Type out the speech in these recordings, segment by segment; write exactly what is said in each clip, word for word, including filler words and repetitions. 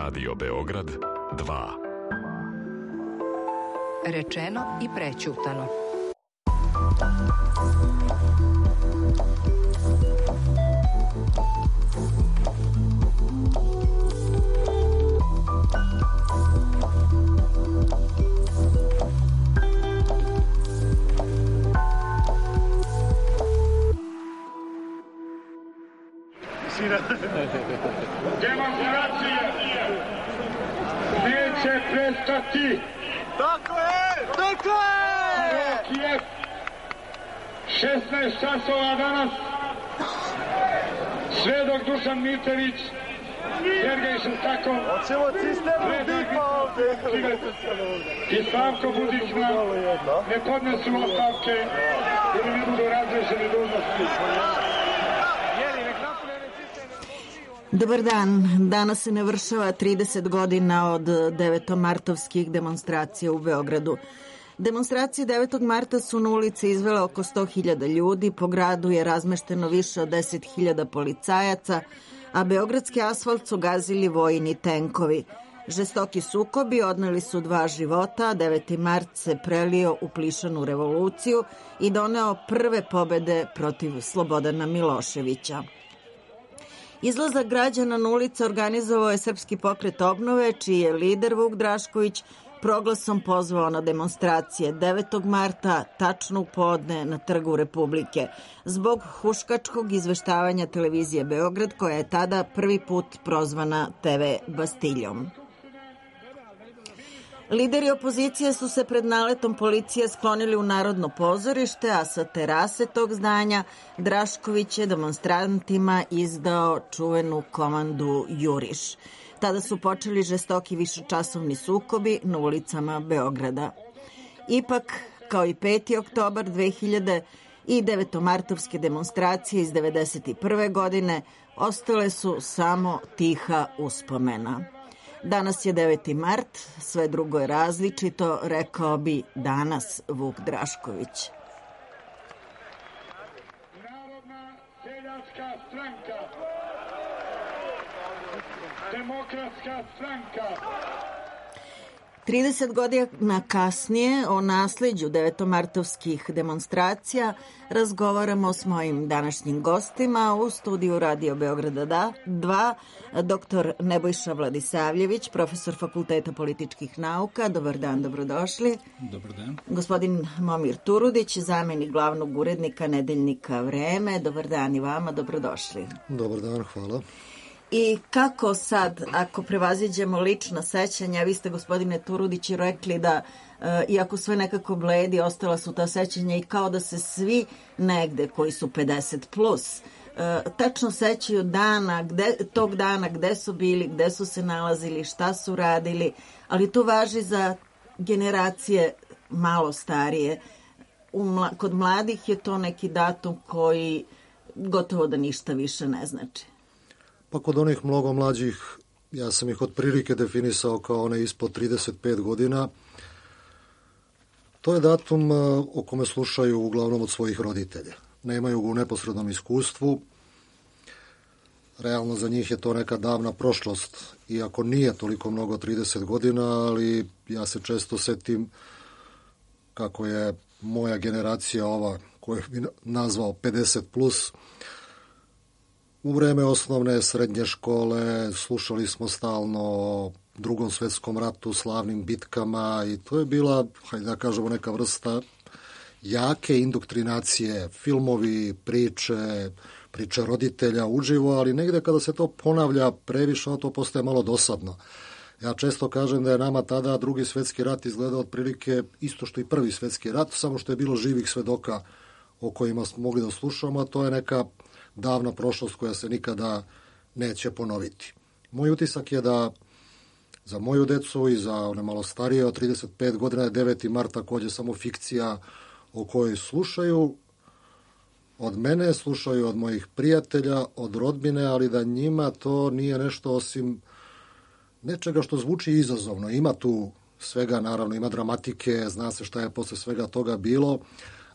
Radio Beograd dva. Rečeno i prećutano. Demonstracija neće prestati. Tako je! Tako je! Rok je šesnaest časova danas. Sve dok Dušan Mitević, Sergej Šestakov, i Slavko Budićna ne podnesu ostavke ili ne budu razrešeni dužnosti. Dobar dan. Danas se navršava trideset godina od devetomartovskih demonstracija u Beogradu. Demonstracije devetog marta su na ulici izvele oko sto hiljada ljudi, po gradu je razmešteno više od deset hiljada policajaca, a beogradski asfalt su gazili vojni tenkovi. Žestoki sukobi odneli su dva života, a deveti mart se prelio u plišanu revoluciju i doneo prve pobede protiv Slobodana Miloševića. Izlazak građana na ulice organizovao je Srpski pokret obnove, čiji je lider Vuk Drašković proglasom pozvao na demonstracije devetog marta, tačno u podne na Trgu Republike, zbog huškačkog izveštavanja televizije Beograd, koja je tada prvi put prozvana te ve Bastiljom. Lideri opozicije su se pred naletom policije sklonili u Narodno pozorište, a sa terase tog zdanja Drašković je demonstrantima izdao čuvenu komandu Juriš. Tada su počeli žestoki višečasovni sukobi na ulicama Beograda. Ipak, kao i peti oktobar dve hiljade i devetomartovske demonstracije iz devedeset prve godine, ostale su samo tiha uspomena. Danas je deveti mart, sve drugo je različito, rekao bi danas Vuk Drašković. Narodna seljačka stranka, Demokratska stranka. trideset godina kasnije o nasleđu devetomartovskih demonstracija razgovaramo s mojim današnjim gostima u studiju Radio Beograda dva, doktor Nebojša Vladisavljević, profesor Fakulteta političkih nauka. Dobar dan, dobrodošli. Dobar dan. Gospodin Momir Turudić, zamenik glavnog urednika nedeljnika Vreme. Dobar dan i vama, dobrodošli. Dobar dan, hvala. I kako sad, ako prevaziđemo lična sećanja, vi ste, gospodine Turudići, rekli da, e, iako sve nekako bledi, ostala su ta sećanja i kao da se svi negde koji su pedeset plus, e, tačno sećaju dana, gde, tog dana, gde su bili, gde su se nalazili, šta su radili, ali to važi za generacije malo starije. U mla, kod mladih je to neki datum koji gotovo da ništa više ne znači. Pa kod onih mnogo mlađih, ja sam ih otprilike definisao kao one ispod trideset pet godina. To je datum o kome slušaju uglavnom od svojih roditelja. Nemaju ga u neposrednom iskustvu. Realno za njih je to neka davna prošlost, iako nije toliko mnogo trideset godina, ali ja se često setim kako je moja generacija ova, koju bi nazvao pedeset plus, u vreme osnovne srednje škole slušali smo stalno o Drugom svetskom ratu, slavnim bitkama i to je bila, hajde da kažemo, neka vrsta jake indoktrinacije, filmovi, priče, priče roditelja uživo, ali negde kada se to ponavlja previše, to postaje malo dosadno. Ja često kažem da je nama tada Drugi svetski rat izgledao otprilike isto što i Prvi svetski rat, samo što je bilo živih svedoka o kojima smo mogli da slušamo, a to je neka davna prošlost koja se nikada neće ponoviti. Moj utisak je da za moju decu i za one malo starije od trideset pet godina je deveti mart takođe samo fikcija o kojoj slušaju od mene, slušaju od mojih prijatelja, od rodbine, ali da njima to nije nešto osim nečega što zvuči izazovno. Ima tu svega, naravno, ima dramatike, zna se šta je posle svega toga bilo,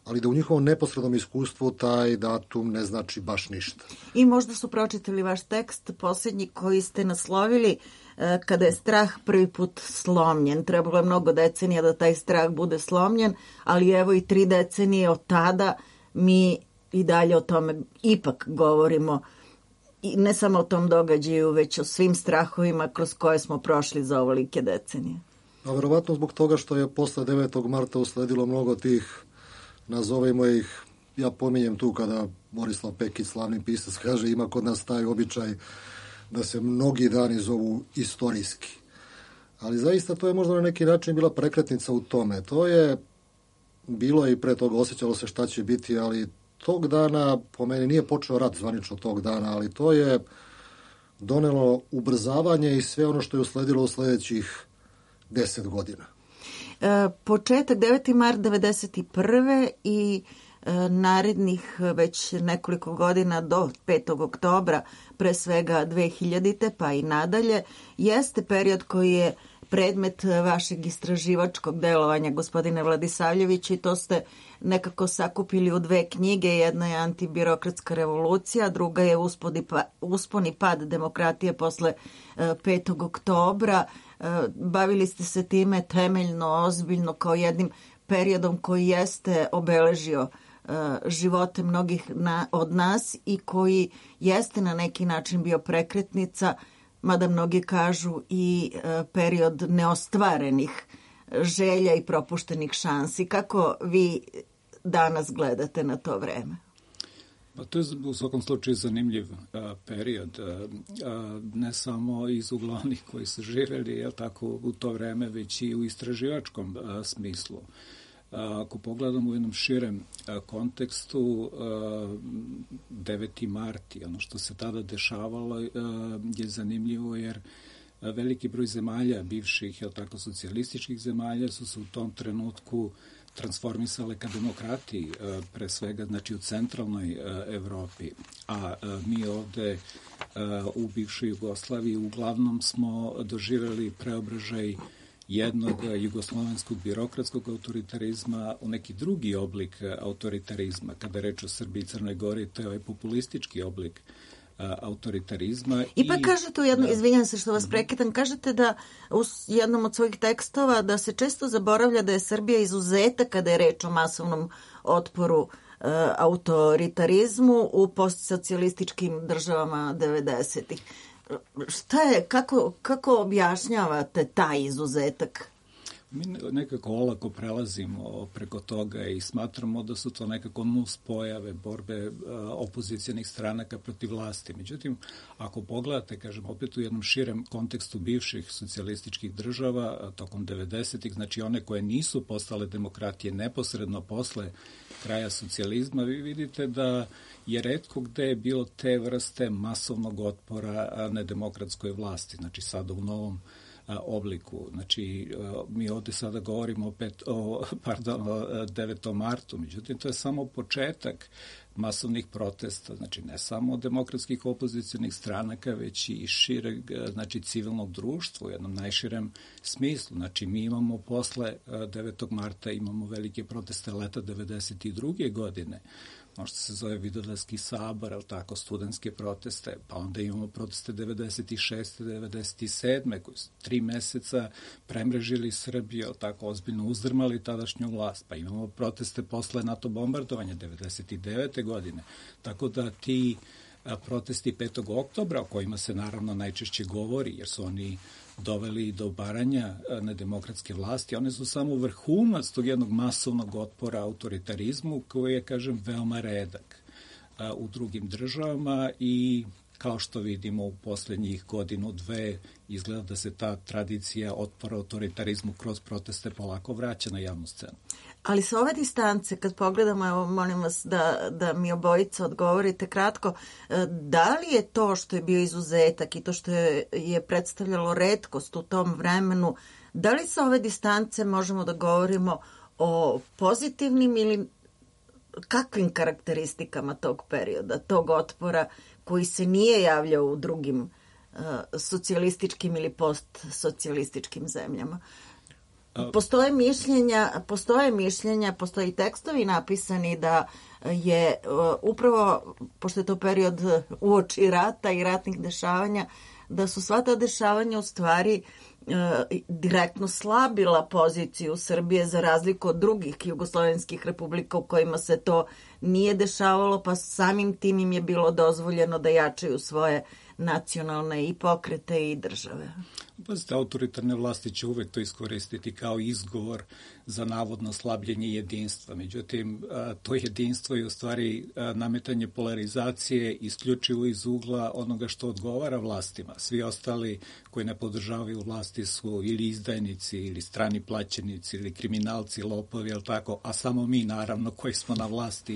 ali da u njihovom neposrednom iskustvu taj datum ne znači baš ništa. I možda su pročitali vaš tekst, posljednji koji ste naslovili, kada je strah prvi put slomljen. Trebalo je mnogo decenija da taj strah bude slomljen, ali evo i tri decenije od tada mi i dalje o tome ipak govorimo. I ne samo o tom događaju, već o svim strahovima kroz koje smo prošli za ovolike decenije. A verovatno zbog toga što je posle devetog marta usledilo mnogo tih, nazovemo ih, ja pominjem tu kada Borislav Pekić, slavni pisac, kaže ima kod nas taj običaj da se mnogi dani zovu istorijski. Ali zaista to je možda na neki način bila prekretnica u tome. To je bilo i pre toga, osjećalo se šta će biti, ali tog dana, po meni nije počeo rat zvanično tog dana, ali to je donelo ubrzavanje i sve ono što je usledilo u sledećih deset godina. E, početak deveti mart devedeset prve i e, narednih već nekoliko godina do petog oktobra, pre svega dve hiljadite pa i nadalje, jeste period koji je predmet vašeg istraživačkog delovanja, gospodine Vladisavljević, i to ste nekako sakupili u dve knjige. Jedna je Antibirokratska revolucija, druga je Uspon i pad demokratije posle petog oktobra. Bavili ste se time temeljno, ozbiljno, kao jednim periodom koji jeste obeležio živote mnogih na, od nas i koji jeste na neki način bio prekretnica, mada mnogi kažu i period neostvarenih želja i propuštenih šansi. Kako vi danas gledate na to vreme? Pa to je u svakom slučaju zanimljiv a, period, a, a, ne samo iz ugla onih koji su živeli, jel tako, u to vreme, već i u istraživačkom a, smislu. A, ako pogledamo u jednom širem a, kontekstu, a, deveti mart, ono što se tada dešavalo a, je zanimljivo jer a, veliki broj zemalja, bivših, jel tako, socijalističkih zemalja, su se u tom trenutku transformisale ka demokratiji, pre svega, znači u centralnoj Evropi. A mi ovde u bivšoj Jugoslaviji uglavnom smo doživjeli preobražaj jednog jugoslovenskog birokratskog autoritarizma u neki drugi oblik autoritarizma. Kada je reč o Srbiji i Crnoj Gori, to je ovaj populistički oblik autoritarizma. I pa kažete u jednom, da, izvinjam se što vas prekidam, kažete da u jednom od svojih tekstova da se često zaboravlja da je Srbija izuzetak kada je reč o masovnom otporu e, autoritarizmu u postsocijalističkim državama devedesetih. Šta je, kako, kako objašnjavate taj izuzetak? Mi nekako olako prelazimo preko toga i smatramo da su to nekako nus pojave borbe opozicionih stranaka protiv vlasti. Međutim, ako pogledate, kažem, opet u jednom širem kontekstu bivših socijalističkih država tokom devedesetih, znači one koje nisu postale demokratije neposredno posle kraja socijalizma, vi vidite da je retko gde je bilo te vrste masovnog otpora nedemokratskoj vlasti. Znači sada u novom obliku. Znači, mi ovde sada govorimo opet o, pardon, o devetom martu, međutim, to je samo početak masovnih protesta, znači ne samo demokratskih opozicionih stranaka, već i šireg, znači civilnog društva u jednom najširem smislu. Znači, mi imamo posle devetog marta imamo velike proteste leta devedeset druge godine, možda se zove Vidovdanski sabor, ali tako, studentske proteste, pa onda imamo proteste devedeset šeste devedeset sedme koji su tri meseca premrežili Srbiju, ali tako, ozbiljno uzdrmali tadašnju vlast, pa imamo proteste posle NATO bombardovanja devedeset devete godine, tako da ti protesti petog oktobra, o kojima se naravno najčešće govori, jer su oni doveli do obaranja nedemokratske vlasti, one su samo vrhunac tog jednog masovnog otpora autoritarizmu koji je, kažem, veoma redak u drugim državama i kao što vidimo u poslednjih godinu, dve, izgleda da se ta tradicija otpora autoritarizmu kroz proteste polako vraća na javnu scenu. Ali sa ove distance, kad pogledamo, evo, molim vas da, da mi obojica odgovorite kratko, da li je to što je bio izuzetak i to što je, je predstavljalo retkost u tom vremenu, da li sa ove distance možemo da govorimo o pozitivnim ili kakvim karakteristikama tog perioda, tog otpora koji se nije javljao u drugim uh, socijalističkim ili postsocijalističkim zemljama? Postoje mišljenja, postoje mišljenja, postoji tekstovi napisani da je upravo, pošto je to period uoči rata i ratnih dešavanja, da su sva ta dešavanja u stvari direktno slabila poziciju Srbije za razliku od drugih jugoslovenskih republika u kojima se to nije dešavalo, pa samim tim im je bilo dozvoljeno da jačaju svoje nacionalne i pokrete i države. Pazite, autoritarne vlasti će uvek to iskoristiti kao izgovor za navodno slabljenje jedinstva. Međutim, to jedinstvo je u stvari nametanje polarizacije isključivo iz ugla onoga što odgovara vlastima. Svi ostali koji ne podržavaju vlasti su ili izdajnici, ili strani plaćenici, ili kriminalci, lopovi, jel tako, a samo mi, naravno, koji smo na vlasti,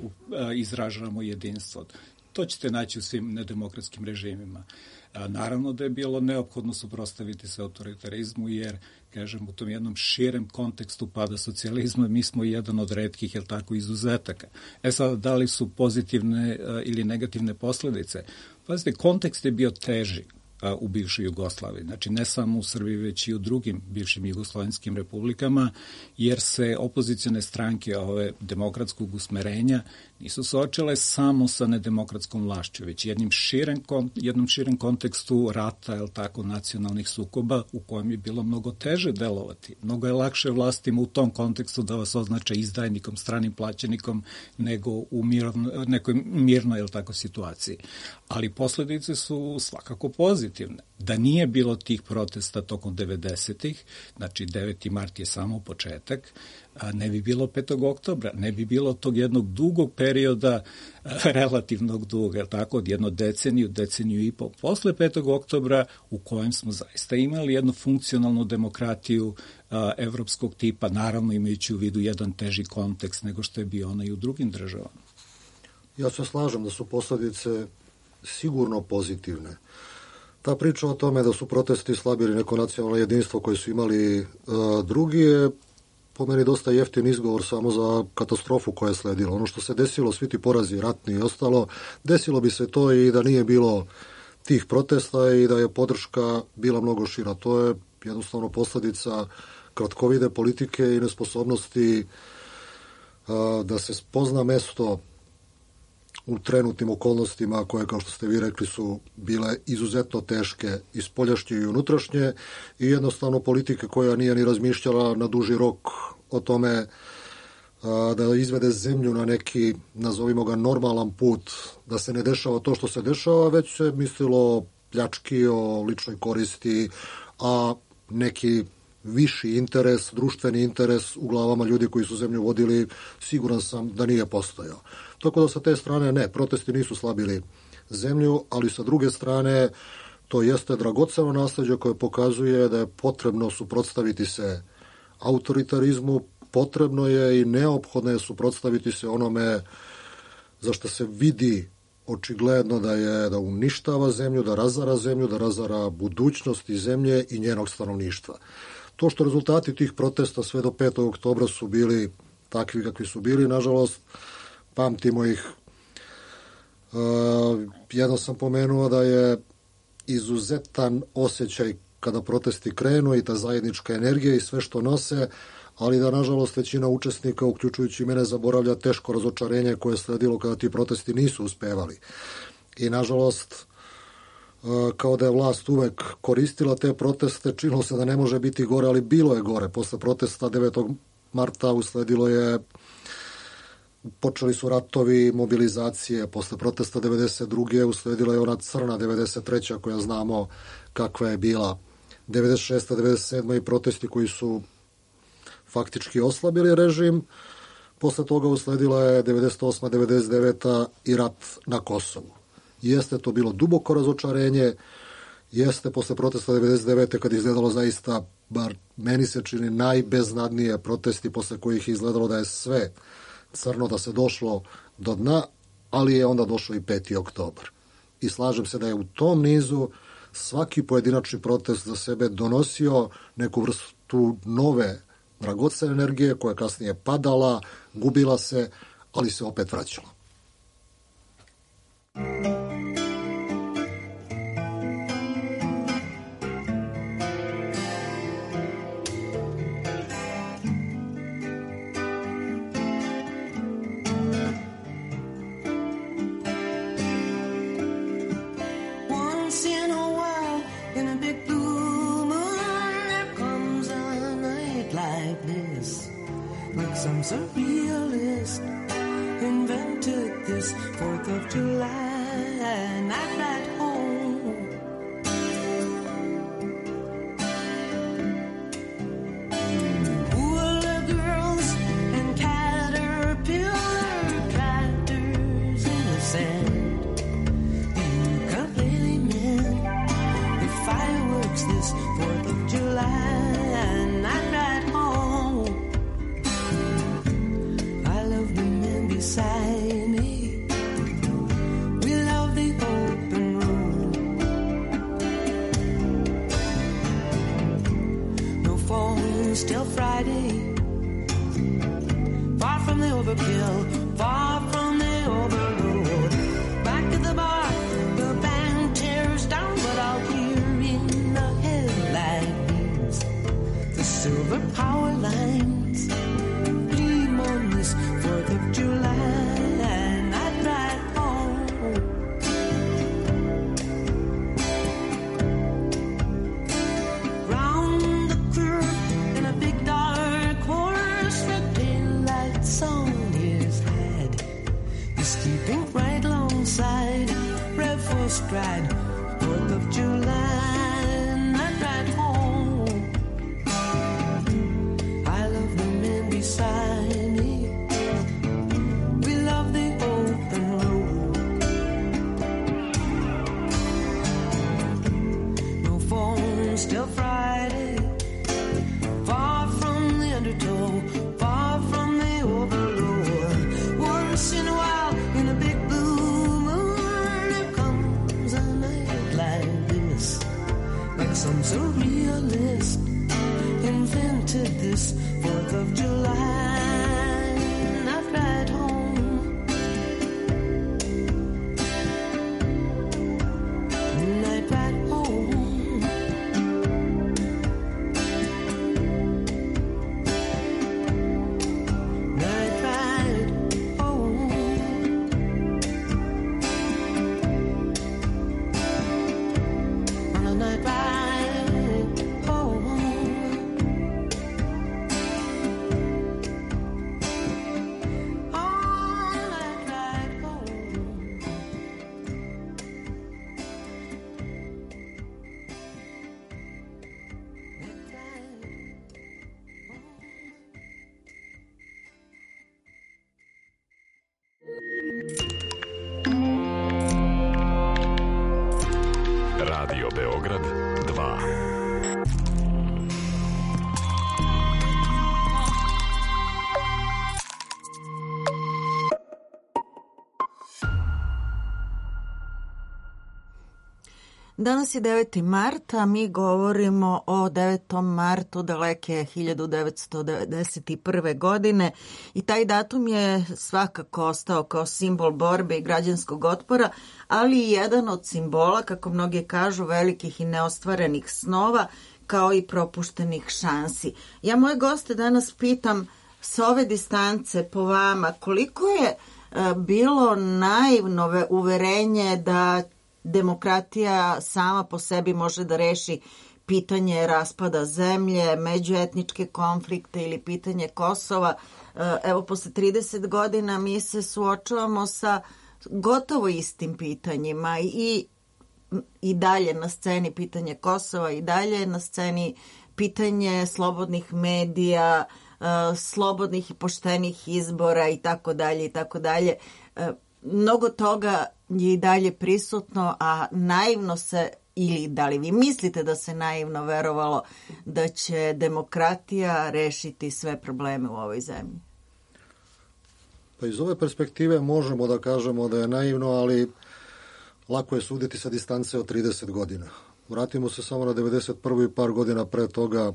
izražavamo jedinstvo. To ćete naći u svim nedemokratskim režimima. Naravno da je bilo neophodno suprotstaviti se autoritarizmu, jer, kažem, u tom jednom širem kontekstu pada socijalizma mi smo jedan od retkih, jel tako, izuzetaka. E sad, da li su pozitivne ili negativne posledice? Pazite, kontekst je bio teži u bivšoj Jugoslaviji, znači ne samo u Srbiji, već i u drugim bivšim jugoslovenskim republikama, jer se opozicione stranke ove demokratskog usmerenja nisu suočile samo sa nedemokratskom vlašću, već jednim širem, jednom širem kontekstu rata, jel tako, nacionalnih sukoba u kojem je bilo mnogo teže delovati. Mnogo je lakše vlastima u tom kontekstu da vas označe izdajnikom, stranim plaćenikom, nego u mirno, nekoj mirnoj, jel tako, situaciji. Ali posledice su svakako pozitivne. Da nije bilo tih protesta tokom devedesetih, znači deveti mart je samo početak, ne bi bilo petog oktobra, ne bi bilo tog jednog dugog perioda, relativnog duga, tako, od jedno deceniju, deceniju i pol posle petog oktobra, u kojem smo zaista imali jednu funkcionalnu demokratiju a, evropskog tipa, naravno imajući u vidu jedan teži kontekst nego što je bio ona i u drugim državama. Ja se slažem da su posledice sigurno pozitivne. Ta priča o tome da su protesti slabili neko nacionalno jedinstvo koje su imali uh, drugi je po meni dosta jeftin izgovor samo za katastrofu koja je sledila. Ono što se desilo, svi ti porazi ratni i ostalo, desilo bi se to i da nije bilo tih protesta i da je podrška bila mnogo šira. To je jednostavno posledica kratkovide politike i nesposobnosti uh, da se spozna mesto u trenutnim okolnostima koje, kao što ste vi rekli, su bile izuzetno teške i spoljašnje i unutrašnje i jednostavno politike koja nije ni razmišljala na duži rok o tome a, da izvede zemlju na neki, nazovimo ga, normalan put, da se ne dešava to što se dešava, već se mislilo o pljački, o ličnoj koristi, a neki viši interes, društveni interes u glavama ljudi koji su zemlju vodili, siguran sam da nije postojao. Tako da sa te strane ne, protesti nisu slabili zemlju, ali sa druge strane to jeste dragoceno nasleđe koje pokazuje da je potrebno suprotstaviti se autoritarizmu, potrebno je i neophodno je suprotstaviti se onome za što se vidi očigledno da je da uništava zemlju, da razara zemlju, da razara budućnosti zemlje i njenog stanovništva. To što rezultati tih protesta sve do petog oktobra su bili takvi kakvi su bili, nažalost, pamtimo ih. Uh, jedno sam pomenuo da je izuzetan osjećaj kada protesti krenu i ta zajednička energija i sve što nose, ali da, nažalost, većina učesnika, uključujući mene, zaboravlja teško razočarenje koje je sledilo kada ti protesti nisu uspevali. I, nažalost, kao da je vlast uvek koristila te proteste, činilo se da ne može biti gore, ali bilo je gore. Posle protesta devetog marta usledilo je, počeli su ratovi, mobilizacije, posle protesta devedeset druge usledila je ona crna devedeset treća koja znamo kakva je bila, devedeset šesta devedeset sedma i protesti koji su faktički oslabili režim. Posle toga usledila je devedeset osma devedeset deveta i rat na Kosovu. Jeste to bilo duboko razočarenje, jeste posle protesta devedeset devete kad je izgledalo zaista, bar meni se čini, najbeznadnije protesti posle kojih je izgledalo da je sve crno, da se došlo do dna, ali je onda došlo i peti oktobar. I slažem se da je u tom nizu svaki pojedinačni protest za sebe donosio neku vrstu nove dragocene energije koja je kasnije padala, gubila se, ali se opet vraćala. this, like some surrealist invented this fourth of July night ride home. Hula girls and caterpillar tractors in the sand, the ukulele men with fireworks this fourth of July night ride home. I love the men beside me, we love the open road. No phones till Friday, far from the overkill, far from the overload. Back to the bar, the band tears down, but I'll hear in the headlight beams the silver power lines gleam on this fourth of July night ride home. Round the curve in a big dark horse, red tail lights on his head. He's keeping right alongside, rev for stride, fourth of July night ride home. I love the men beside me, we love the open road. No phones till Friday, far from the undertow, far from the overload. Once in a while, in a big blue moon, there comes a night like this, like some surrealist invented this fourth of July night ride home. Night ride home. Night ride home. On a night ride home. Radio Beograd dva. Danas je deveti mart, a mi govorimo o devetom martu daleke hiljadu devetsto devedeset prve. godine i taj datum je svakako ostao kao simbol borbe i građanskog otpora, ali i jedan od simbola, kako mnogi kažu, velikih i neostvarenih snova, kao i propuštenih šansi. Ja moje goste danas pitam s ove distance po vama, koliko je bilo naivno uverenje da demokratija sama po sebi može da reši pitanje raspada zemlje, međuetničke konflikte ili pitanje Kosova. Evo, posle trideset godina mi se suočavamo sa gotovo istim pitanjima i, i dalje na sceni pitanje Kosova, i dalje na sceni pitanje slobodnih medija, slobodnih i poštenih izbora i tako dalje i tako dalje. Mnogo toga je i dalje prisutno, a naivno se, ili da li vi mislite da se naivno verovalo da će demokratija rešiti sve probleme u ovoj zemlji? Pa iz ove perspektive možemo da kažemo da je naivno, ali lako je suditi sa distance od trideset godina. Vratimo se samo na devedeset prvu i par godina pre toga.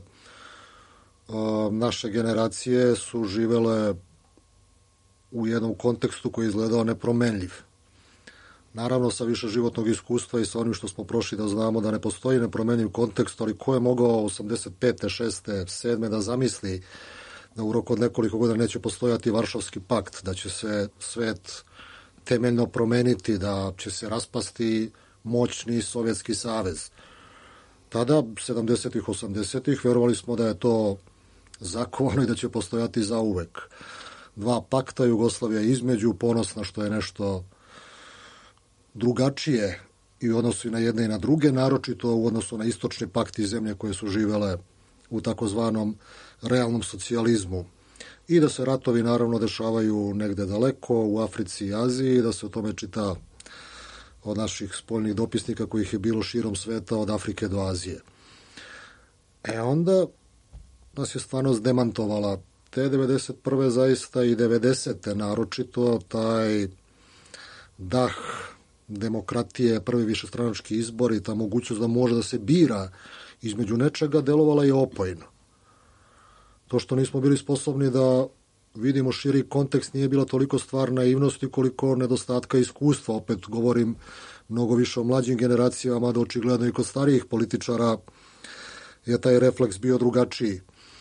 Naše generacije su živele u jednom kontekstu koji je izgledao nepromenljiv. Naravno, sa više životnog iskustva i sa onim što smo prošli da znamo da ne postoji nepromenljiv kontekst, ali ko je mogao osamdeset pete, šeste, sedme da zamisli da u roku od nekoliko godina neće postojati Varšavski pakt, da će se svet temeljno promeniti, da će se raspasti moćni Sovjetski savez. Tada, sedamdesetih, osamdesetih, verovali smo da je to zakovano i da će postojati zauvek. Dva pakta, Jugoslavija između, ponosna što je nešto drugačije i u odnosu i na jedne i na druge, naročito u odnosu na istočni pakt i zemlje koje su živele u takozvanom realnom socijalizmu. I da se ratovi naravno dešavaju negde daleko, u Africi i Aziji, da se o tome čita od naših spoljnih dopisnika kojih je bilo širom sveta, od Afrike do Azije. E onda nas je stvarnost demantovala. Te devedeset prve zaista i devedesete naročito, taj dah demokratije, prvi višestranački izbor i ta mogućnost da može da se bira između nečega delovala je opojno. To što nismo bili sposobni da vidimo širi kontekst nije bila toliko stvar naivnosti koliko nedostatka iskustva. Opet govorim mnogo više o mlađim generacijama, da očigledno i kod starijih političara je taj refleks bio drugačiji.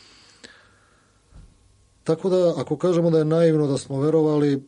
Tako da, ako kažemo da je naivno da smo verovali,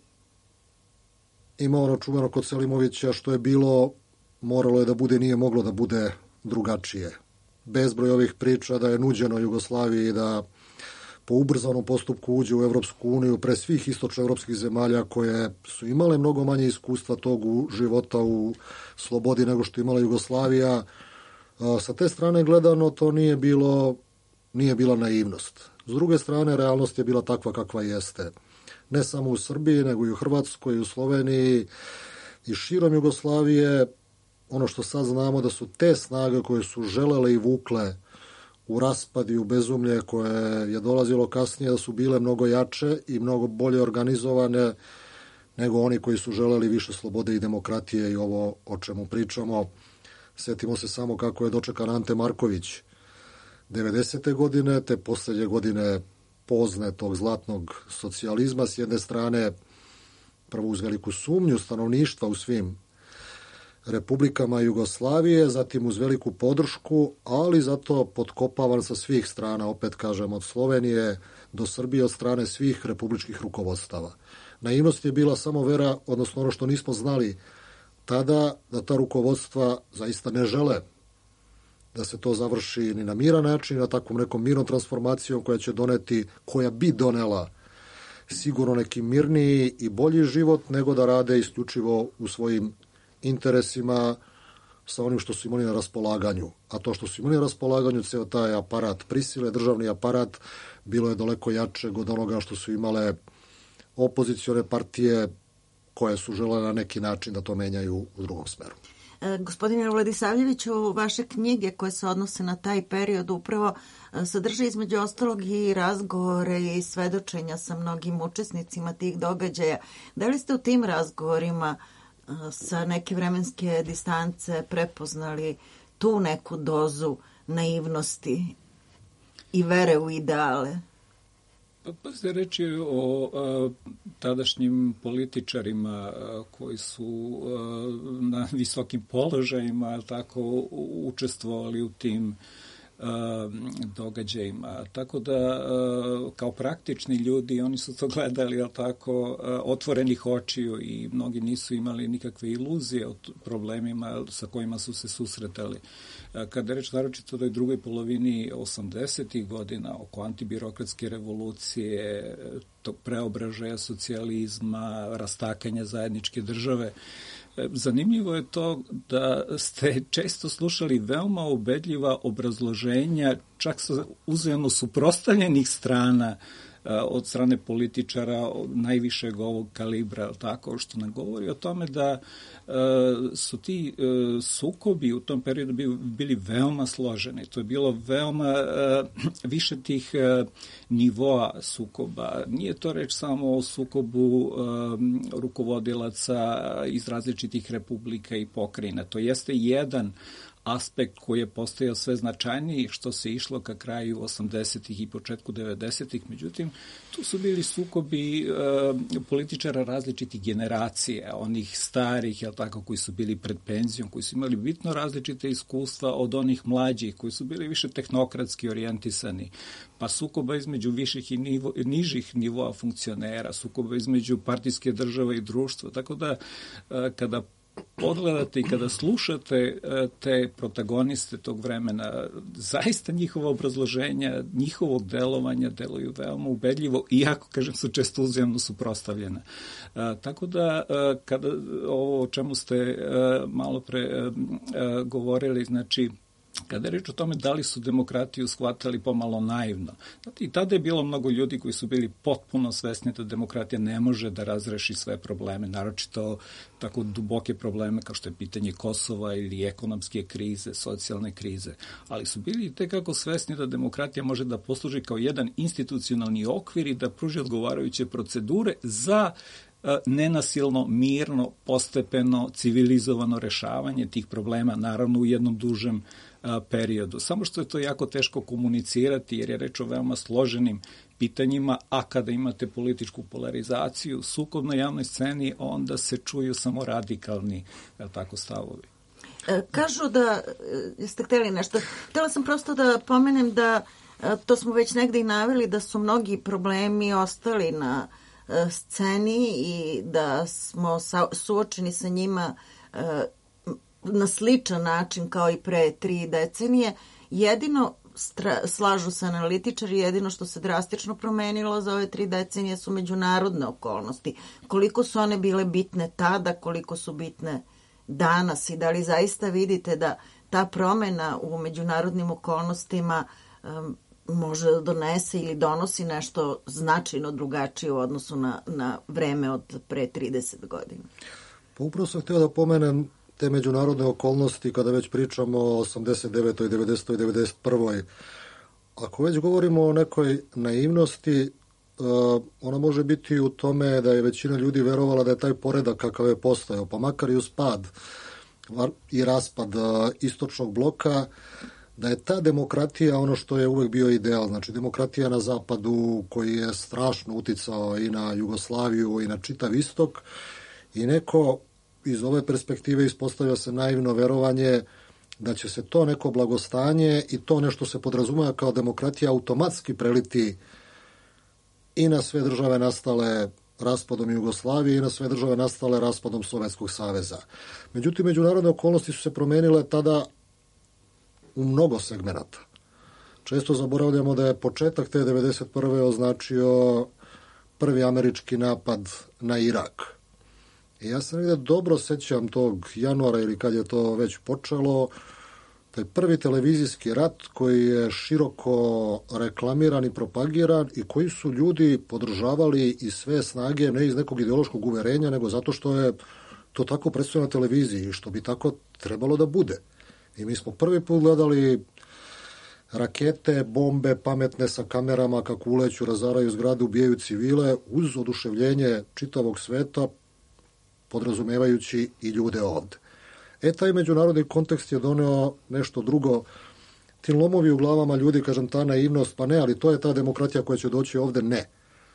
ima ono čuveno kod Selimovića, što je bilo, moralo je da bude, nije moglo da bude drugačije. Bezbroj ovih priča da je nuđeno Jugoslaviji da po ubrzanom postupku uđe u Evropsku uniju pre svih istočnoevropskih zemalja koje su imale mnogo manje iskustva tog u života u slobodi nego što imala Jugoslavija. Sa te strane gledano to nije bilo, nije bila naivnost. S druge strane, realnost je bila takva kakva jeste. Ne samo u Srbiji, nego i u Hrvatskoj, i u Sloveniji, i širom Jugoslavije. Ono što sad znamo da su te snage koje su želele i vukle u raspad i u bezumlje koje je dolazilo kasnije, da su bile mnogo jače i mnogo bolje organizovane nego oni koji su želeli više slobode i demokratije i ovo o čemu pričamo. Sjetimo se samo kako je dočekan Ante Marković devedesete godine, te poslednje godine pozne tog zlatnog socijalizma. S jedne strane, prvo uz veliku sumnju stanovništva u svim republikama Jugoslavije, zatim uz veliku podršku, ali zato potkopavan sa svih strana, opet kažem, od Slovenije do Srbije, od strane svih republičkih rukovodstava. Naivnost je bila samo vera, odnosno ono što nismo znali tada, da ta rukovodstva zaista ne žele da se to završi ni na miran način, na takvom nekom mirnom transformacijom koja će doneti, koja bi donela sigurno neki mirniji i bolji život, nego da rade isključivo u svojim interesima sa onim što su imali na raspolaganju. A to što su imali na raspolaganju, ceo taj aparat prisile, državni aparat, bilo je daleko jačeg od onoga što su imale opozicione partije koje su žele na neki način da to menjaju u drugom smeru. E, gospodine Vladisavljeviću, vaše knjige koje se odnose na taj period upravo sadrže između ostalog i razgovore i svedočenja sa mnogim učesnicima tih događaja. Da li ste u tim razgovorima sa neke vremenske distance prepoznali tu neku dozu naivnosti i vere u ideale? Pa se reći o a, tadašnjim političarima a, koji su a, na visokim položajima tako učestvovali u tim a, događajima. Tako da a, kao praktični ljudi oni su to gledali a, tako a, otvorenih očiju i mnogi nisu imali nikakve iluzije o problemima sa kojima su se susretali. Kada je reč naročito da je drugoj polovini osamdesetih godina oko antibirokratske revolucije, tog preobražaja socijalizma, rastakanja zajedničke države, zanimljivo je to da ste često slušali veoma ubedljiva obrazloženja, čak sa uzajamno suprotstavljenih strana od strane političara najvišeg ovog kalibra, tako, što nam govori o tome da su ti sukobi u tom periodu bili veoma složeni. To je bilo veoma više tih nivoa sukoba. Nije to reč samo o sukobu rukovodilaca iz različitih republika i pokrajina. To jeste jedan aspekt koji je postojao sve značajniji što se išlo ka kraju osamdesetih i početku devedesetih. Međutim, tu su bili sukobi e, političara različitih generacija, onih starih, jel tako, koji su bili pred penzijom, koji su imali bitno različite iskustva od onih mlađih, koji su bili više tehnokratski orijentisani, pa sukoba između viših i nivo, nižih nivoa funkcionera, sukoba između partijske države i društva. Tako da, e, kada pogledate i kada slušate te protagoniste tog vremena, zaista njihova obrazloženja, njihovog delovanja deluju veoma ubedljivo, iako, kažem, su često uzajamno suprotstavljena. Tako da, kada ovo o čemu ste malo pre govorili, znači, kada je reč o tome da li su demokratiju shvatali pomalo naivno. Znate, i tada je bilo mnogo ljudi koji su bili potpuno svesni da demokratija ne može da razreši sve probleme, naročito tako duboke probleme kao što je pitanje Kosova ili ekonomske krize, socijalne krize, ali su bili tekako svesni da demokratija može da posluži kao jedan institucionalni okvir i da pruži odgovarajuće procedure za nenasilno, mirno, postepeno, civilizovano rešavanje tih problema, naravno u jednom dužem periodu. Samo što je to jako teško komunicirati jer je reč o veoma složenim pitanjima, a kada imate političku polarizaciju, sukob na javnoj sceni, onda se čuju samo radikalni tako stavovi. Kažu da, jeste hteli nešto, htjela sam prosto da pomenem da, to smo već negde i naveli, da su mnogi problemi ostali na sceni i da smo suočeni sa njima na sličan način kao i pre tri decenije. Jedino, stra, slažu se analitičari, jedino što se drastično promenilo za ove tri decenije su međunarodne okolnosti. Koliko su one bile bitne tada, koliko su bitne danas i da li zaista vidite da ta promena u međunarodnim okolnostima um, može da donese ili donosi nešto značajno drugačije u odnosu na, na vreme od pre trideset godina? Pa upravo sam htio da pomenem te međunarodne okolnosti kada već pričamo o osamdeset devetoj, devedesetoj, devedeset prvoj. Ako već govorimo o nekoj naivnosti, ona može biti u tome da je većina ljudi verovala da je taj poredak kakav je postojao, pa makar i uz pad i raspad istočnog bloka, da je ta demokratija ono što je uvek bio ideal. Znači, demokratija na zapadu koji je strašno uticao i na Jugoslaviju i na čitav istok i neko iz ove perspektive ispostavlja se naivno verovanje da će se to neko blagostanje i to nešto se podrazumeva kao demokratija automatski preliti i na sve države nastale raspadom Jugoslavije i na sve države nastale raspadom Sovjetskog saveza. Međutim, međunarodne okolnosti su se promenile tada u mnogo segmenata. Često zaboravljamo da je početak te devedeset prve označio prvi američki napad na Irak. I ja se negde dobro sećam tog januara ili kad je to već počelo, taj prvi televizijski rat koji je široko reklamiran i propagiran i koji su ljudi podržavali iz sve snage, ne iz nekog ideološkog uverenja, nego zato što je to tako predstavljeno na televiziji i što bi tako trebalo da bude. I mi smo prvi put gledali rakete, bombe, pametne sa kamerama kako uleću, razaraju zgrade, ubijaju civile, uz oduševljenje čitavog sveta, podrazumevajući i ljude ovde. E, taj međunarodni kontekst je doneo nešto drugo. Ti lomovi u glavama ljudi, kažem, ta naivnost, pa ne, ali to je ta demokratija koja će doći ovde, ne.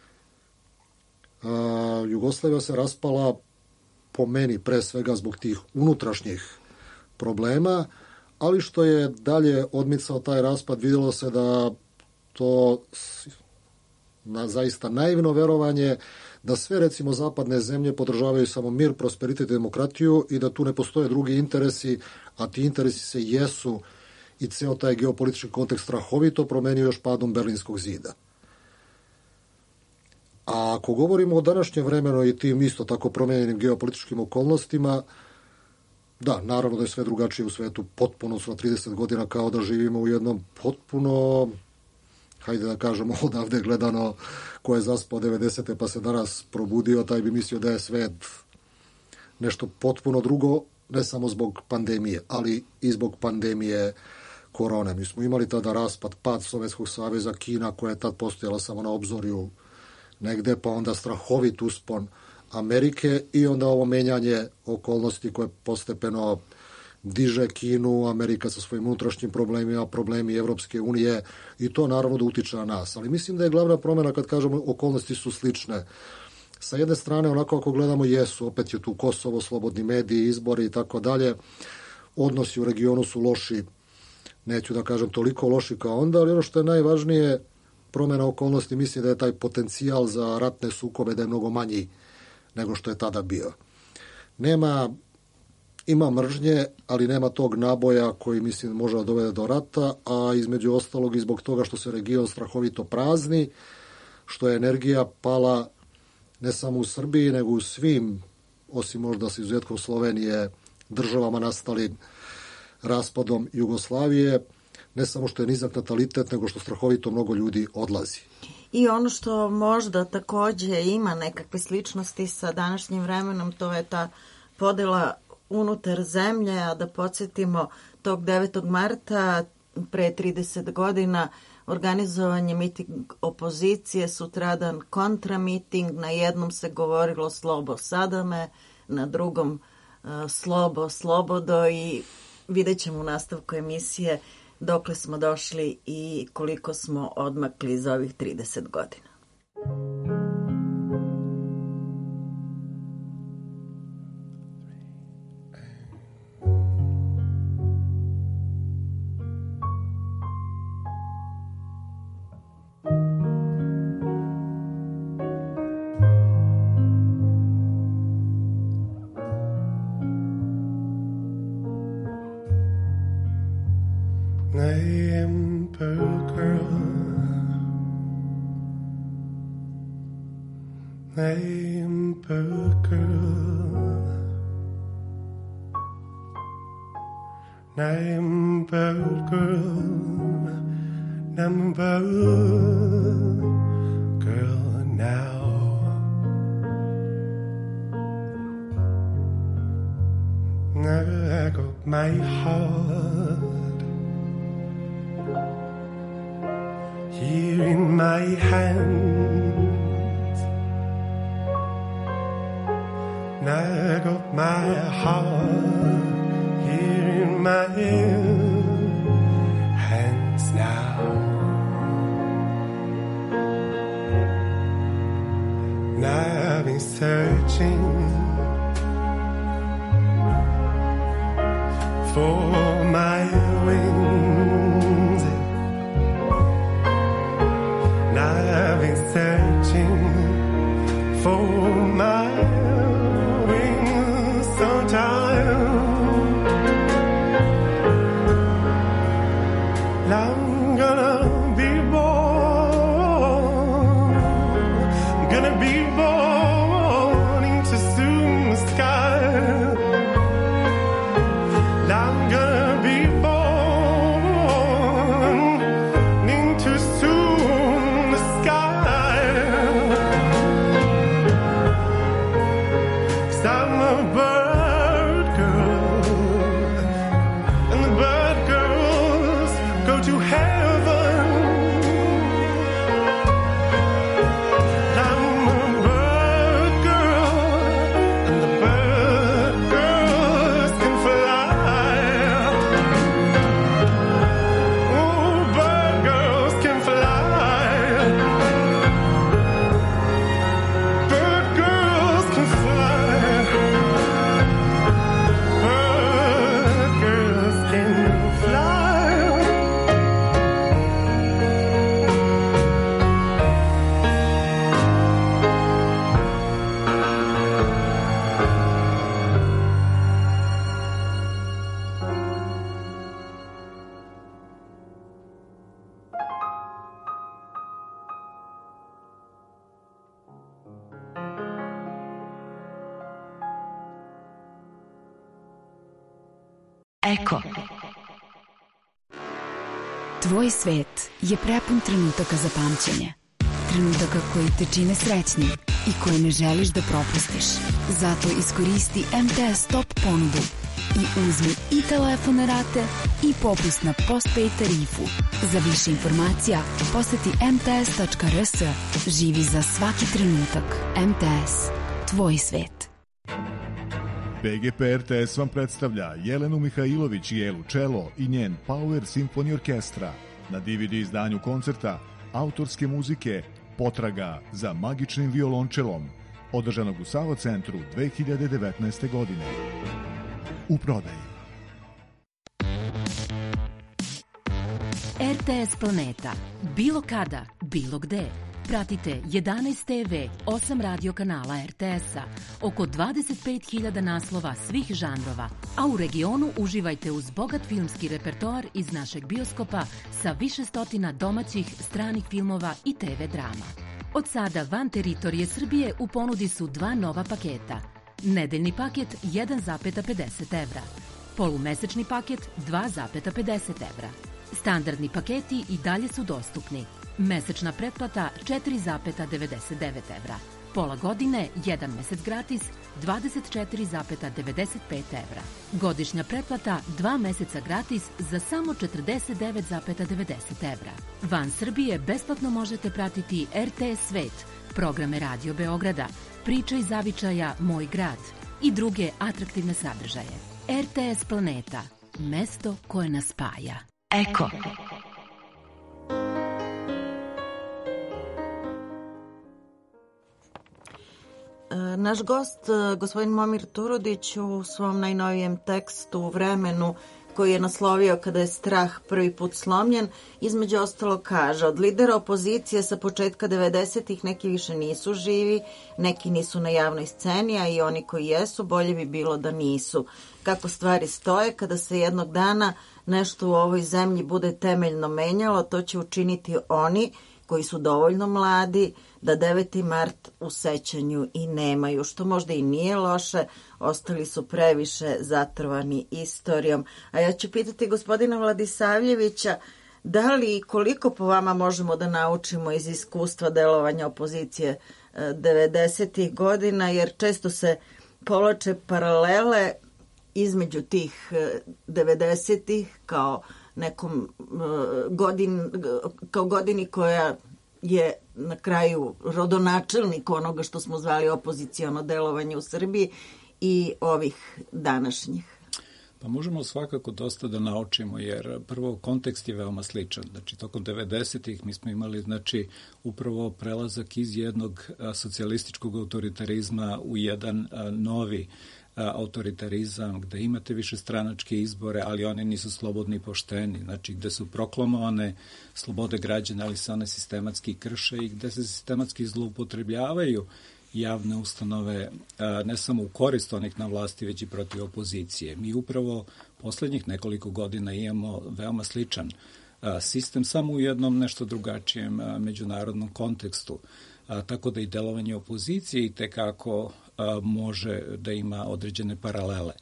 A, Jugoslavija se raspala po meni pre svega zbog tih unutrašnjih problema, ali što je dalje odmicao taj raspad, vidjelo se da to na zaista naivno verovanje da sve, recimo, zapadne zemlje podržavaju samo mir, prosperitet i demokratiju i da tu ne postoje drugi interesi, a ti interesi se jesu i ceo taj geopolitički kontekst strahovito promenio još padom Berlinskog zida. A ako govorimo o današnjem vremenu i tim isto tako promenjenim geopolitičkim okolnostima, da, naravno da je sve drugačije u svetu, potpuno su na trideset godina kao da živimo u jednom potpuno, hajde da kažemo odavde gledano, ko je zaspao devedesete pa se danas probudio, taj bi mislio da je svet nešto potpuno drugo, ne samo zbog pandemije, ali i zbog pandemije korone. Mi smo imali tada raspad, pad Sovjetskog saveza, Kina koja je tad postojala samo na obzorju negde, pa onda strahovit uspon Amerike i onda ovo menjanje okolnosti koje postepeno diže Kinu, Amerika sa svojim unutrašnjim problemima, problemi Evropske unije i to naravno da utiče na nas. Ali mislim da je glavna promjena kad kažemo okolnosti su slične. Sa jedne strane, onako ako gledamo, jesu, opet je tu Kosovo, slobodni mediji, izbori i tako dalje. Odnosi u regionu su loši, neću da kažem toliko loši kao onda, ali ono što je najvažnije, promjena okolnosti, mislim da je taj potencijal za ratne sukobe da je mnogo manji nego što je tada bio. Nema ima mržnje, ali nema tog naboja koji, mislim, može da dovede do rata, a između ostalog i zbog toga što se region strahovito prazni, što je energija pala ne samo u Srbiji, nego u svim, osim možda sa izuzetkom Slovenije, državama nastalim raspadom Jugoslavije, ne samo što je nizak natalitet, nego što strahovito mnogo ljudi odlazi. I ono što možda takođe ima nekakve sličnosti sa današnjim vremenom, to je ta podela unutar zemlje, a da podsjetimo tog devetog marta pre trideset godina organizovan je miting opozicije, sutradan kontramiting, na jednom se govorilo slobo Sadame, na drugom uh, slobo Slobodo i vidjet ćemo u nastavku emisije dokle smo došli i koliko smo odmakli za ovih trideset godina. Eko. Tvoj svet je prepun trenutaka za pamćenje. Trenutaka koji te čine srećnim i koje ne želiš da propustiš. Zato iskoristi em te es Top ponudu i uzmi i telefone rate i popust na postpaid tarifu. Za više informacija poseti em te es tačka er es. Živi za svaki trenutak. em te es. Tvoj svet. be ge pe er te es vam predstavlja Jelenu Mihajlović i Jelu Čelo i njen Power Symphony Orkestra na de ve de izdanju koncerta autorske muzike Potraga za magičnim violončelom, održanog u Savo centru dve hiljade devetnaeste. godine. U prodaji. er te es Planeta. Bilo kada, bilo gde. pratite jedanaest te ve, osam radio kanala er te es-a, oko dvadeset pet hiljada naslova svih žanrova, a u regionu uživajte uz bogat filmski repertoar iz našeg bioskopa sa više stotina domaćih, stranih filmova i te ve drama. Od sada van teritorije Srbije u ponudi su dva nova paketa. Nedeljni paket jedan zarez pedeset evra, polumesečni paket dva zarez pedeset evra. Standardni paketi i dalje su dostupni. Mesečna pretplata četiri zarez devedeset devet evra. Pola godine, jedan mesec gratis, dvadeset četiri zarez devedeset pet evra. Godišnja pretplata, dva meseca gratis za samo četrdeset devet zarez devedeset evra. Van Srbije besplatno možete pratiti er te es Svet, programe Radio Beograda, Priče iz zavičaja Moj grad i druge atraktivne sadržaje. er te es Planeta, mesto koje nas spaja. Eko. Naš gost, gospodin Momir Turudić, u svom najnovijem tekstu u Vremenu, koji je naslovio Kada je strah prvi put slomljen, između ostalo kaže: od lidera opozicije sa početka devedesetih neki više nisu živi, neki nisu na javnoj sceni, a i oni koji jesu, bolje bi bilo da nisu. Kako stvari stoje, kada se jednog dana nešto u ovoj zemlji bude temeljno menjalo, to će učiniti oni koji su dovoljno mladi da deveti mart u sećanju i nemaju, što možda i nije loše, ostali su previše zatrovani istorijom. A ja ću pitati gospodina Vladisavljevića, da li i koliko po vama možemo da naučimo iz iskustva delovanja opozicije devedesetih godina, jer često se povlače paralele između tih devedesetih kao nekom godin, kao godini koja je na kraju rodonačelnik onoga što smo zvali opoziciono delovanje u Srbiji i ovih današnjih. Pa možemo svakako dosta da naučimo, jer prvo kontekst je veoma sličan. Znači, tokom devedesetih mi smo imali, znači, upravo prelazak iz jednog socijalističkog autoritarizma u jedan novi autoritarizam, gde imate više stranačke izbore, ali oni nisu slobodni i pošteni, znači gde su proklamovane slobode građana, ali se one sistematski krše i gde se sistematski zloupotrebljavaju javne ustanove, ne samo u korist onih na vlasti, već i protiv opozicije. Mi upravo poslednjih nekoliko godina imamo veoma sličan sistem, samo u jednom nešto drugačijem međunarodnom kontekstu. Tako da i delovanje opozicije i tekako može da ima određene paralele.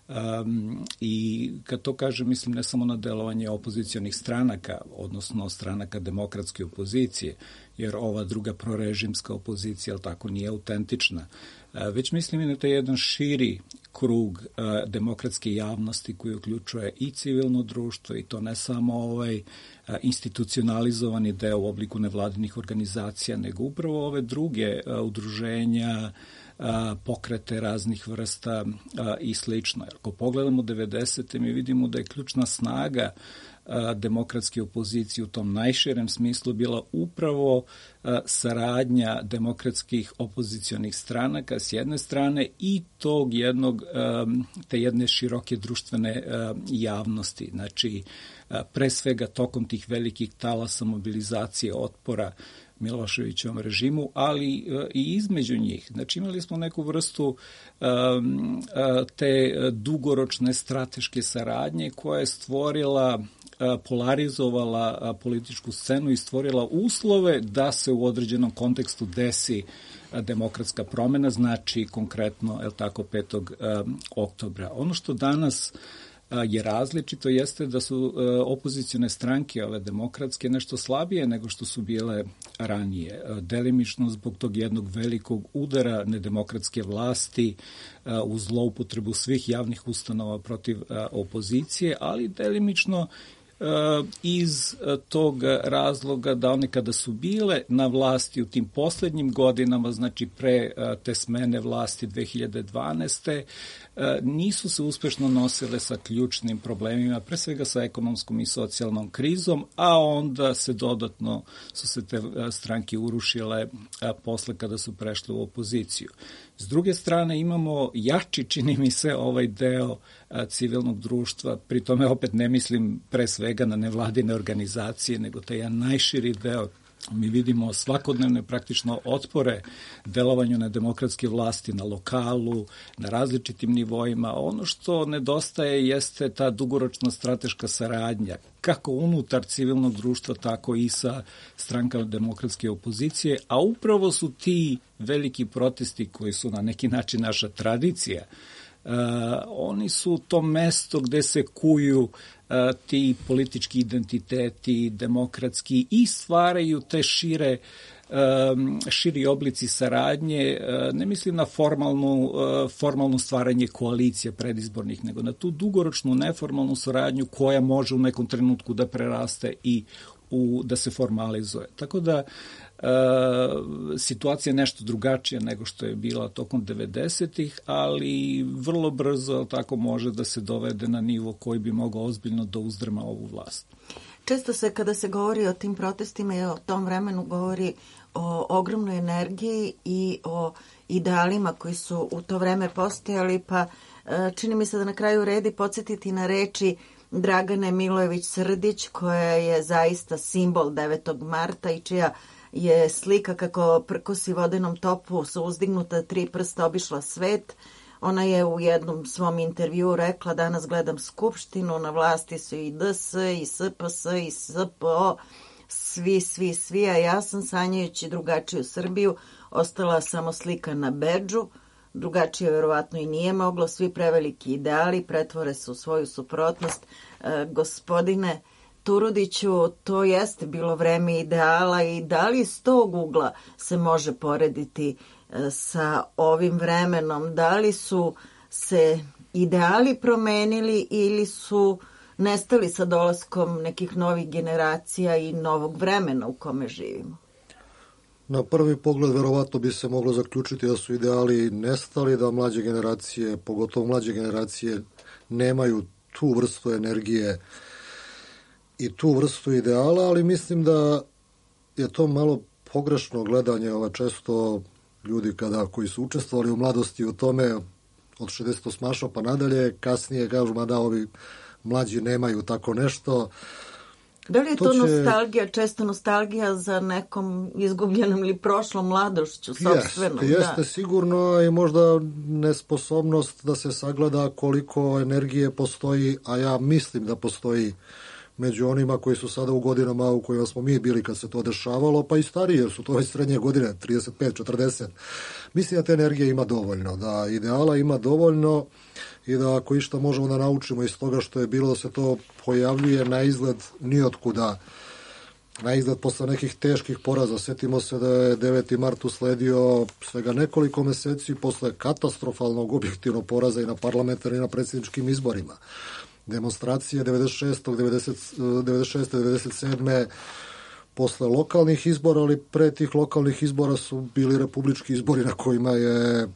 Um, I kad to kažem, mislim ne samo na delovanje opozicionih stranaka, odnosno stranaka demokratske opozicije, jer ova druga prorežimska opozicija, ali tako, nije autentična, uh, već mislim i na taj jedan širi krug uh, demokratske javnosti koji uključuje i civilno društvo, i to ne samo ovaj uh, institucionalizovani deo u obliku nevladinih organizacija, nego upravo ove druge uh, udruženja, pokrete raznih vrsta i slično. Ako pogledamo devedesete, mi vidimo da je ključna snaga demokratske opozicije u tom najširem smislu bila upravo saradnja demokratskih opozicionih stranaka s jedne strane i tog jednog, te jedne široke društvene javnosti. Znači, pre svega tokom tih velikih talasa mobilizacije otpora Miloševićevom režimu, ali i između njih. Znači, imali smo neku vrstu um, te dugoročne strateške saradnje koja je stvorila, polarizovala političku scenu i stvorila uslove da se u određenom kontekstu desi demokratska promena, znači konkretno, je tako, petog oktobra. Ono što danas je različito jeste da su opozicione stranke, ove demokratske, nešto slabije nego što su bile ranije. Delimično zbog tog jednog velikog udara nedemokratske vlasti u zloupotrebu svih javnih ustanova protiv opozicije, ali delimično iz tog razloga da one kada su bile na vlasti u tim poslednjim godinama, znači pre te smene vlasti dve hiljade dvanaeste. nisu se uspešno nosile sa ključnim problemima, pre svega sa ekonomskom i socijalnom krizom, a onda se dodatno su se te stranke urušile posle kada su prešle u opoziciju. S druge strane imamo jači, čini mi se, ovaj deo civilnog društva, pri tome opet ne mislim pre svega na nevladine organizacije, nego taj jedan najširi deo Mi vidimo svakodnevne praktično otpore delovanju na demokratske vlasti, na lokalu, na različitim nivoima. Ono što nedostaje jeste ta dugoročna strateška saradnja, kako unutar civilnog društva, tako i sa strankama demokratske opozicije, a upravo su ti veliki protesti koji su na neki način naša tradicija, Uh, oni su to mesto gde se kuju uh, ti politički identiteti, demokratski, i stvaraju te šire um, širi oblici saradnje. Uh, ne mislim na formalnu, uh, formalno stvaranje koalicije predizbornih, nego na tu dugoročnu neformalnu saradnju koja može u nekom trenutku da preraste i u, da se formalizuje. Tako da E, situacija je nešto drugačija nego što je bila tokom devedesetih, ali vrlo brzo tako može da se dovede na nivo koji bi mogao ozbiljno da uzdrma ovu vlast. Često se kada se govori o tim protestima i o tom vremenu govori o ogromnoj energiji i o idealima koji su u to vreme postojali, pa e, čini mi se da na kraju redi podsjetiti na reči Dragane Milojević Srdić, koja je zaista simbol devetog marta i čija je slika kako prkosi vodenom topu sa uzdignuta tri prsta obišla svet. Ona je u jednom svom intervjuu rekla: danas gledam Skupštinu, na vlasti su i D S, i S P S, i S P O, svi, svi, svi, a ja sam, sanjajući drugačiju Srbiju, ostala samo slika na bedžu. Drugačije verovatno i nije moglo, svi preveliki ideali pretvore se u svoju suprotnost. E, gospodine Turudiću, to jeste bilo vreme ideala, i da li iz tog ugla se može porediti e, sa ovim vremenom? Da li su se ideali promenili ili su nestali sa dolaskom nekih novih generacija i novog vremena u kome živimo? Na prvi pogled verovatno bi se moglo zaključiti da su ideali nestali, da mlađe generacije, pogotovo mlađe generacije, nemaju tu vrstu energije i tu vrstu ideala, ali mislim da je to malo pogrešno gledanje. Ova često ljudi kada koji su učestvovali u mladosti u tome od šezdeset osam pa nadalje, kasnije kažu, ma da, ovi mlađi nemaju tako nešto. Da li je to, to će... nostalgija, često nostalgija za nekom izgubljenom ili prošlom mladošću sopstvenom? Jeste, jeste da. Sigurno, i možda nesposobnost da se sagleda koliko energije postoji, a ja mislim da postoji među onima koji su sada u godinama u kojima smo mi bili kad se to dešavalo, pa i starije, jer su to već srednje godine, trideset pet četrdeset. Mislim da te energije ima dovoljno, da ideala ima dovoljno i da ako išta možemo da naučimo iz toga što je bilo, da se to pojavljuje na izgled nijotkuda, na izgled posle nekih teških poraza. Sjetimo se da je deveti mart usledio svega nekoliko meseci posle katastrofalnog objektivnog poraza i na parlamentarnim i na predsjedničkim izborima. Demonstracije devedeset šestog, devedeset šeste, devedeset sedme posle lokalnih izbora, ali pre tih lokalnih izbora su bili republički izbori na kojima je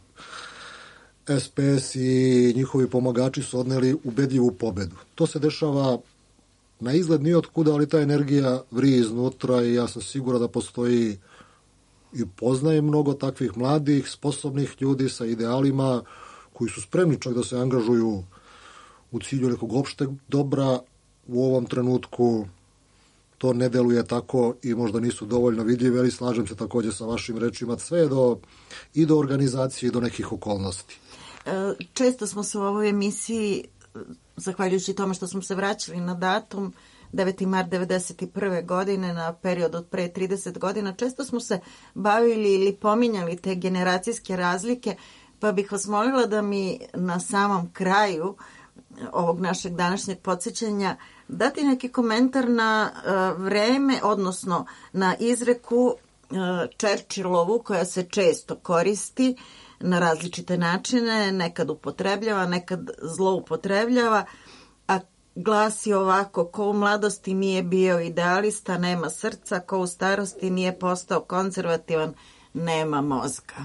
S P S i njihovi pomagači su odneli ubedljivu pobedu. To se dešava na izgled ni otkuda, ali ta energija vrije iznutra i ja sam siguran da postoji i poznajem mnogo takvih mladih, sposobnih ljudi sa idealima koji su spremni čak da se angažuju u cilju nekog opšteg dobra. U ovom trenutku to ne deluje tako i možda nisu dovoljno vidljive, ali slažem se takođe sa vašim rečima, sve do, i do organizacije i do nekih okolnosti. Često smo se u ovoj emisiji, zahvaljujući tome što smo se vraćali na datum deveti mart devedeset prve. godine, na period od pre trideset godina, često smo se bavili ili pominjali te generacijske razlike, pa bih vas molila da mi na samom kraju ovog našeg današnjeg podsjećanja dati neki komentar na uh, vreme, odnosno na izreku uh, Churchillovu, koja se često koristi na različite načine, nekad upotrebljava, nekad zloupotrebljava, a glasi ovako: ko u mladosti nije bio idealista, nema srca, ko u starosti nije postao konzervativan, nema mozga.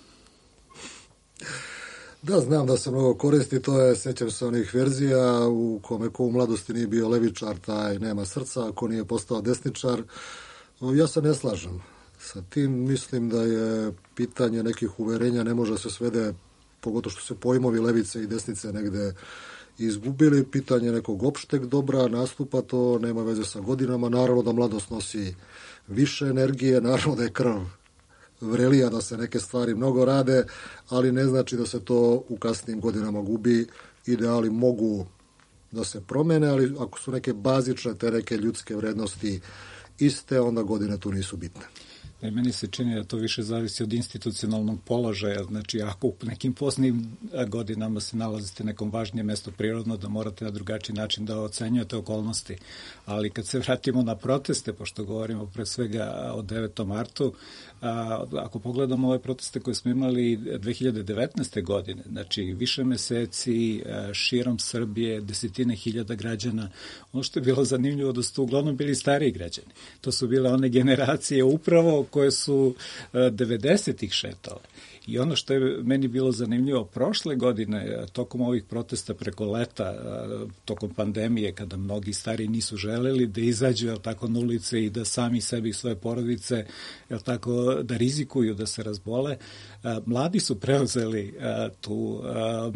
Da, znam da se mnogo koristi, to je, sećam se onih verzija u kome ko u mladosti nije bio levičar, taj nema srca, ako nije postao desničar. Ja se ne slažem sa tim, mislim da je pitanje nekih uverenja ne može se svede, pogotovo što se pojmovi levice i desnice negde izgubili. Pitanje nekog opšteg dobra nastupa, to nema veze sa godinama. Naravno da mladost nosi više energije, naravno da je krv vrelija, da se neke stvari mnogo rade, ali ne znači da se to u kasnim godinama gubi. Ideali mogu da se promene, ali ako su neke bazične, te neke ljudske vrednosti iste, onda godine tu nisu bitne. E, meni se čini da to više zavisi od institucionalnog položaja, znači ako u nekim posljednjim godinama se nalazite na nekom važnijem mestu prirodno, da morate na drugačiji način da ocenjujete okolnosti, ali kad se vratimo na proteste, pošto govorimo pre svega o devetom martu, a, ako pogledamo ove proteste koje smo imali dve hiljade devetnaeste. godine, znači više meseci, širom Srbije, desetine hiljada građana, ono što je bilo zanimljivo da su to uglavnom bili stariji građani. To su bile one generacije upravo koje su devedesetih šetale. I ono što je meni bilo zanimljivo prošle godine, tokom ovih protesta preko leta, tokom pandemije, kada mnogi stari nisu želeli da izađu, jel tako, na ulice i da sami sebi i svoje porodice, jel tako, da rizikuju da se razbole, mladi su preuzeli tu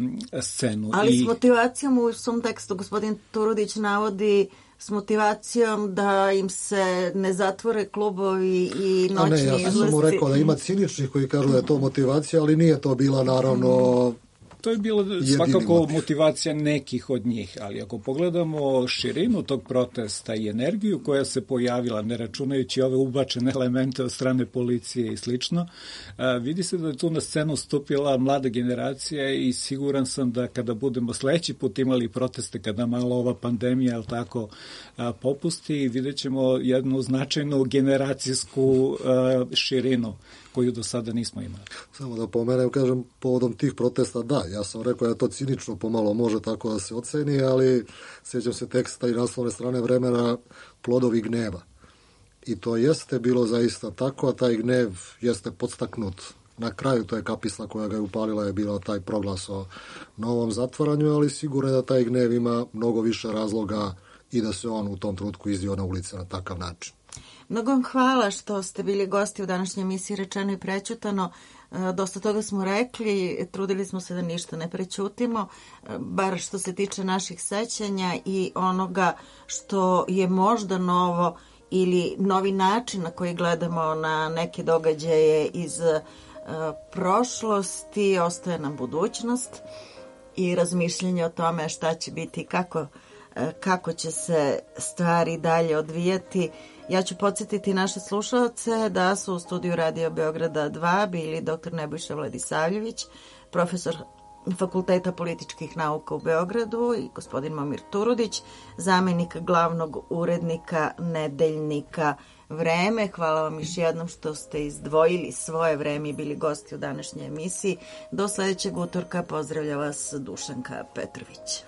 scenu. Ali I... s motivacijom u svom tekstu gospodin Turudić navodi s motivacijom da im se ne zatvore klubovi i noćni izlazci. A ne, ja sam mu rekao da ima ciničnih koji kažu da je to motivacija, ali nije to bila naravno... To je bila svakako motivacija nekih od njih, ali ako pogledamo širinu tog protesta i energiju koja se pojavila, ne računajući ove ubačene elemente od strane policije i slično, vidi se da je tu na scenu stupila mlada generacija i siguran sam da kada budemo sledeći put imali proteste, kada malo ova pandemija, jel tako, popusti, vidjet ćemo jednu značajnu generacijsku širinu koju do sada nismo imali. Samo da pomenem, kažem, povodom tih protesta, da, ja sam rekao da to cinično pomalo može tako da se oceni, ali sjećam se teksta i naslovne strane Vremena Plodovi gneva. I to jeste bilo zaista tako, a taj gnev jeste podstaknut. Na kraju to je kapisla koja ga je upalila, je bila taj proglas o novom zatvaranju, ali sigurno je da taj gnev ima mnogo više razloga i da se on u tom trenutku izdio na ulice na takav način. Mnogo vam hvala što ste bili gosti u današnjoj emisiji Rečeno i prećutano. Dosta toga smo rekli, trudili smo se da ništa ne prećutimo, bar što se tiče naših sećanja i onoga što je možda novo ili novi način na koji gledamo na neke događaje iz prošlosti. Ostaje nam budućnost i razmišljanje o tome šta će biti, kako, kako će se stvari dalje odvijati. Ja ću podsjetiti naše slušalce da su u studiju Radio Beograda dva bili doktor Nebojša Vladisavljević, profesor Fakulteta političkih nauka u Beogradu, i gospodin Momir Turudić, zamenik glavnog urednika nedeljnika Vreme. Hvala vam još jednom što ste izdvojili svoje vreme i bili gosti u današnjoj emisiji. Do sledećeg utorka pozdravlja vas Dušanka Petrović.